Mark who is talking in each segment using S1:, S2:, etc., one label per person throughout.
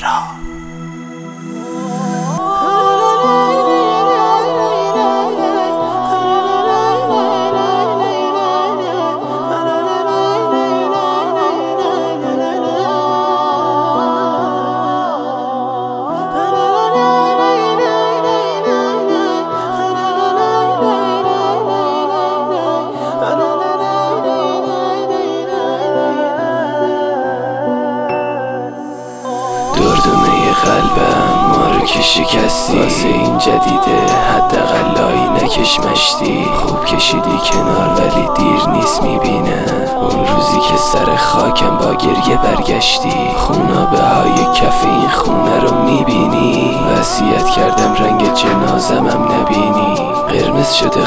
S1: دردونه قلبم ما رو که شکستی، واسه این جدیده حداقل لایی نکش مشتی. خوب کشیدی کنار ولی دیر نیست میبینه اون روزی که سر خاکم با گریه برگشتی. خونابه های کف این خونه رو میبینی، وصیت کردم رنگ جنازمم نبینی. قرمز شده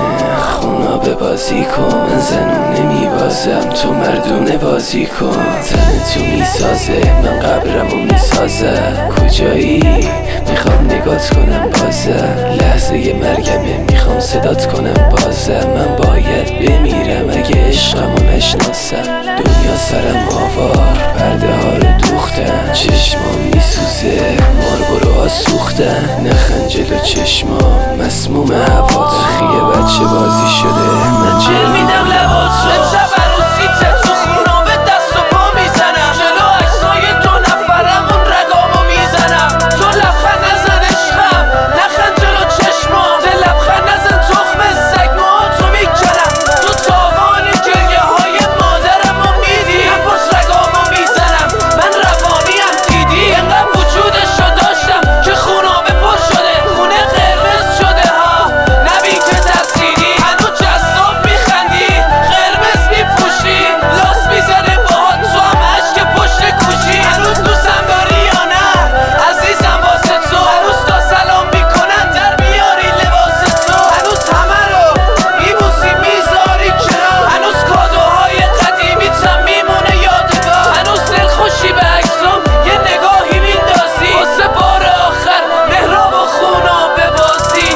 S1: خونابه بازی کن، من زنون نمیبازم تو مردونه بازی کن. تن تو میسازه من قبرمو میسازه، کجایی میخوام نگات کنم بازه. لحظه مرگمه میخوام صدات کنم بازه. من باید بمیرم اگه عشقمو نشناسم. دنیا سرم آوار پرده ها رو دوختن، چشمام میسوزه ماربرو سوختن. نخند جلو چشمام مسموم هوا، خیه بچه بازی شده من جل میدم لباسو. امشب عروسیته تو خونابه دست و پا میزنم، جلو عکسای دو نفرمون رگامو میزنم. تو لبخند نزن عشقم، نخند جلو چشمام. تو لبخند نزن تخم سگ موهاتو میکنم. تو تاوان گریه های مادرمو میدی، من پشت رگامو میزنم. من روانیم دیدی، انقدر وجودشو داشتم که خونابه پر شده، خونه قرمز شده ها. نبین که ترسیدی هنو جذاب میخندی، قرمز میپوشی لاس میزنه باهات تو هم عشق پشت کوشی. هنوز دوستم داری یا نه عزیزم واسه تو، هنوز تا سلام میکنن در بیاری لباس تو. هنوز همه رو میبوسی میذاری کنار، هنوز کادوهای قدیمی تم میمونه یادگار. هنوز دلخوشی به عکسام یه نگاهی میندازی، واسه بار آخر مهراب و خونابه بازی.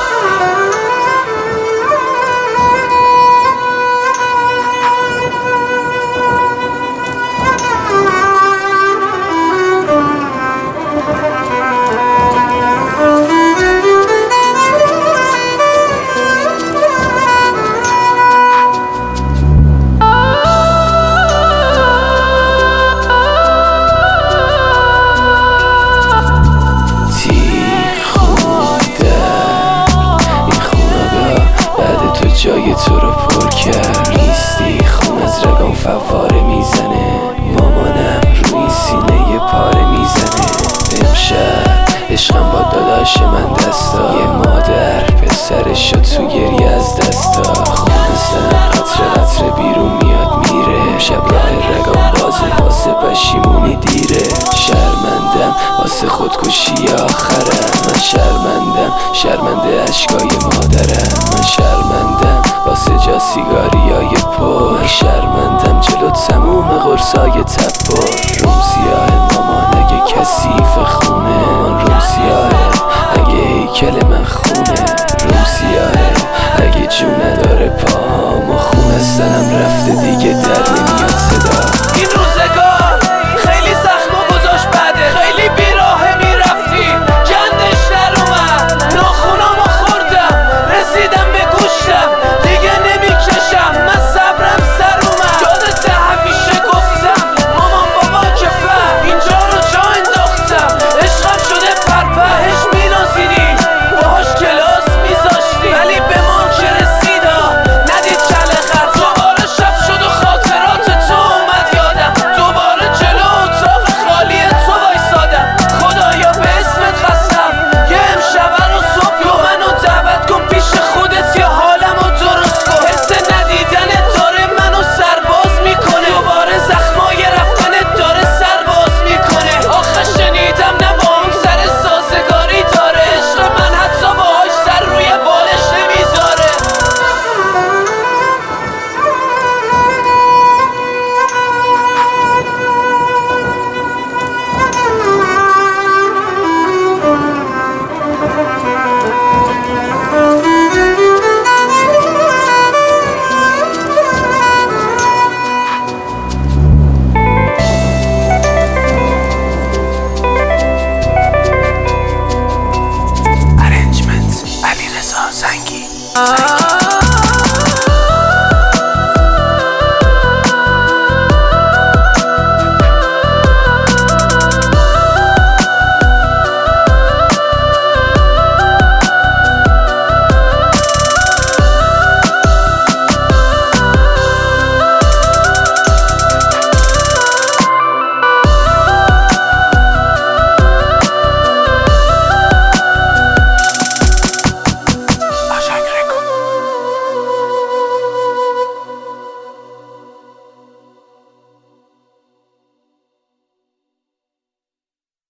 S1: جای تو رو پر کرد، نیستی خون از رگام فواره میزنه. مامانم روی سینه پاره میزنه. امشب عشقم با داداش من دستا، یه مادر پسرش شد تو گریه از دستا. خونستم قطره قطره بیرون میاد میره، امشب راه رگام بازه واسه پشیمونی دیره. شرمندم واسه خودکشی آخرم، من شرمنده اشکای مادرم. من شرمندم واسه جا سیگاریای پر، من شرمندم جلو تموم قرصای تبر. روم سیاه مامان اگه کثیف خونه، مامان روم سیاهه اگه هیکل من خونه. روم سیاهه اگه جو نداره پاهام و خون از تنم رفته دیگه.